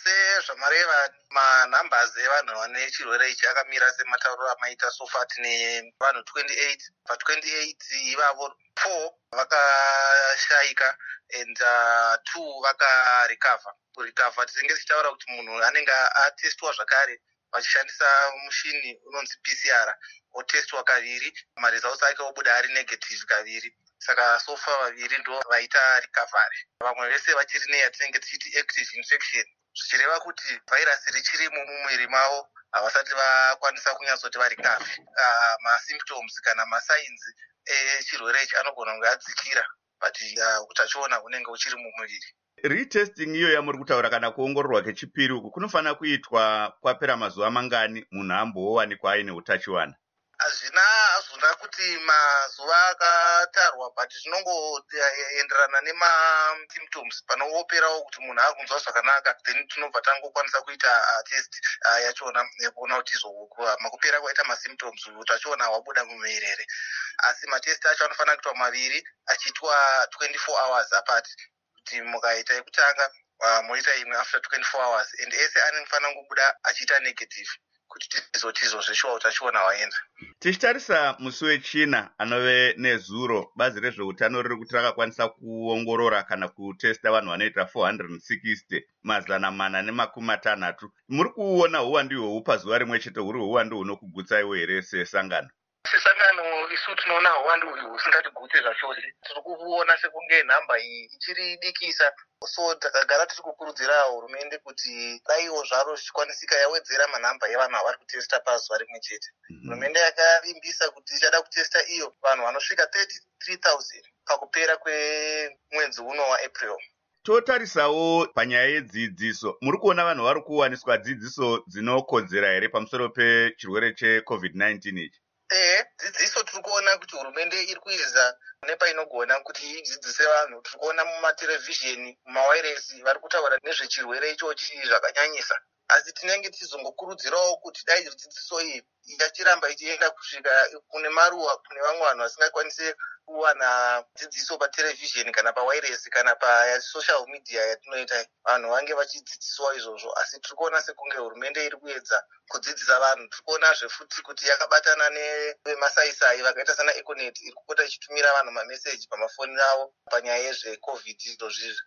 sezvamareva manhambers evanhu vane chirwere ichi akamira sematauriro amaita so far tine vanhu 28. Pa28 ivavo 4 vakashayika and 2 vakarecover. Kurecover tinenge tichitaura kuti munhu anenge atestwa zvakare vachishandisa mushini unonzi PCR, otestwa kaviri, maresults ake obuda ari negative kaviri. Saka sofa vaviri ndo vaita recovery. Vamwe vese vachiri neyatinenge tichiti active infection, zvichireva kuti vhairasi richirimo mumwiri mavo havasati vakwanisa kunyatsoti varecover. Masymptoms kana masigns echirwere ichi anogona kunge adzikira, but utachiona hunenge huchiri mumuviri. Retesting iyo yamuri kutaura kana kuongororwa kechipiri uku kunofanira kuitwa kwapera mazuva mangani munhu ambowanikwa aine utachiwana? Hazvina kuti mazuva akatarwa, but zvinongoenderana nemasymptoms. Panoperawo kuti munhu akunzwa zvakanaka, then tinobva tangokwanisa kuita test yachona yekuona kuti makupera kwaita masymptoms utachiona hwabuda mumuviri here. Asi matest acho anofanira kuitwa maviri achiitwa 24 hours apart. Kuti mukaita yekutanga moita imwe after 24 hours, and ese anofanira kubuda achiita negative kuti tizozvishuwa utachiona hwaenda. Tichitarisa musi wechina anove nezuro, bazi rezveutano riri kuti rakakwanisa kuongorora kana kutesta vanhu vanoita 460 mazana mana nemakumi matanhatu. Muri kuona huwandi ihwohu pazuva rimwe chete huri huwandi hunokugutsaiwo here sesangano? Sesangano isu tinoona huwandi uyu husingatigutse zvachose. Tiri kuona sekunge nhamba iyi ichiri dikisa. So takagara tiri kukurudzira hurumende kuti daiwo zvaro zvichikwanisika yawedzera manhamba evanhu avari kutesta pazuva rimwe chete. Hurumende yakavimbisa kuti ichada kutesta iyo vanhu vanosvika 33,000 pakupera kwemwedzi uno waApril. Totarisawo panyaya yedzidziso, muri kuona vanhu vari kuwaniswa dzidziso dzinokodzera here pamusoro pechirwere cheCovid-19 ichi? Dzidziso tiri kuona kuti hurumende iri kuedza nepainogona kuti idzidzise vanhu. Tiri kuona mumaterevhizheni, mumawayiresi vari kutaura nezvechirwere ichochi zvakanyanyisa. Asi tinenge tichizongokurudzirawo kuti dai dzidziso iyi ichiramba ichienda kusvika kune maruwa, kune vamwe vanhu vasingakwanisi kuwana dzidziso paterevhizheni kana pawayiresi kana pasocial media yatinoita, vanhu vange vachidzidziswa izvozvo. Asi tiri kuona sekunge hurumende iri kuedza kudzidzisa vanhu. Tiri kuonazve futi kuti yakabatana nevemasaisai vakaita sana Econet iri kupota ichitumira vanhu mameseji pamafoni avo panyaya yezveCovid izvozvizvi.